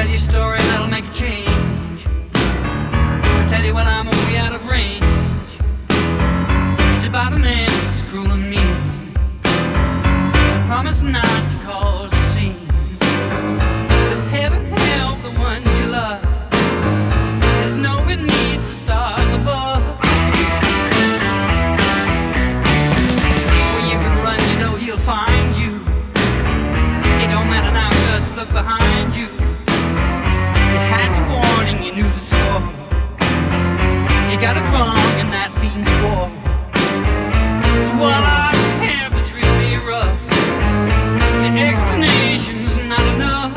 tell you a story that'll make a change. I'll tell you when I'm way out of range. It's about a man who's cruel and mean. So promise not to cause a scene. But heaven help the ones you love. There's no one neath the stars above. Where you can run, you know he'll find you. It don't matter now, just look behind you. You had the warning, you knew the score. You got it wrong and that means war. So why'd you have to treat me rough? Your explanation's not enough.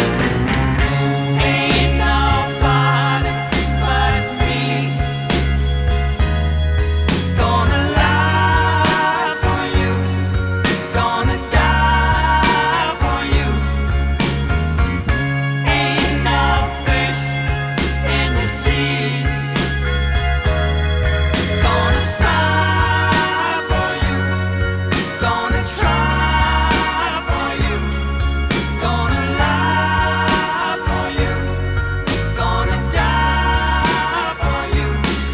Ain't nobody but me gonna lie for you, gonna die for you. Ain't no fish in the sea gonna sigh for you, gonna try for you, gonna lie for you, gonna die for you.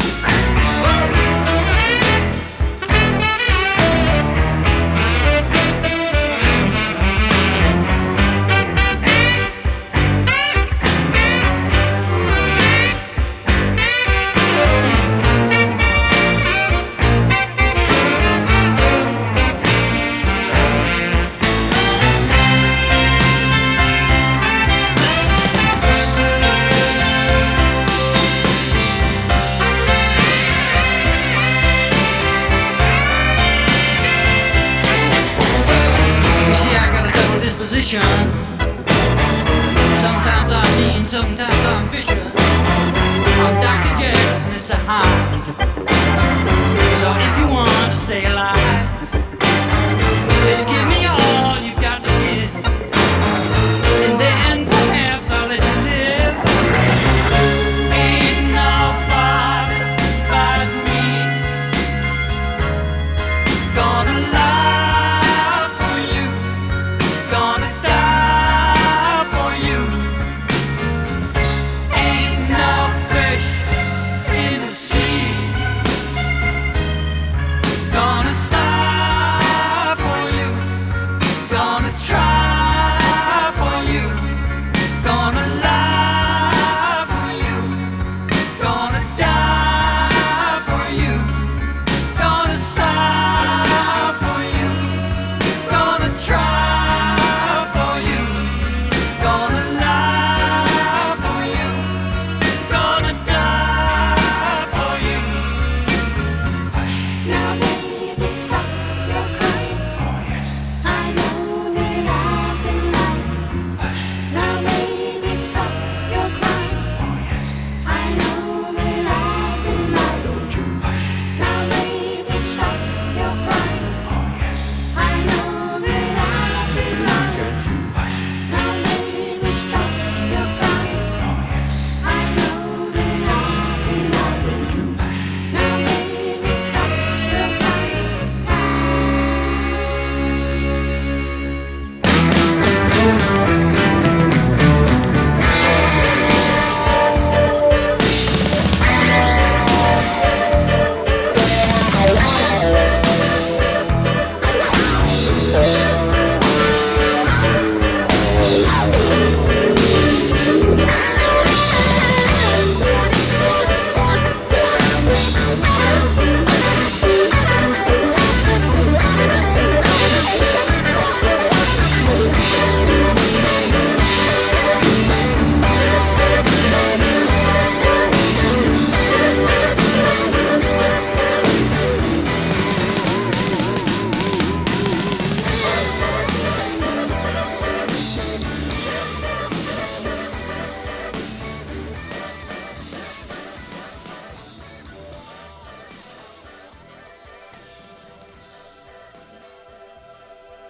You see, I got a double disposition. Sometimes I'm mean, sometimes I'm vicious.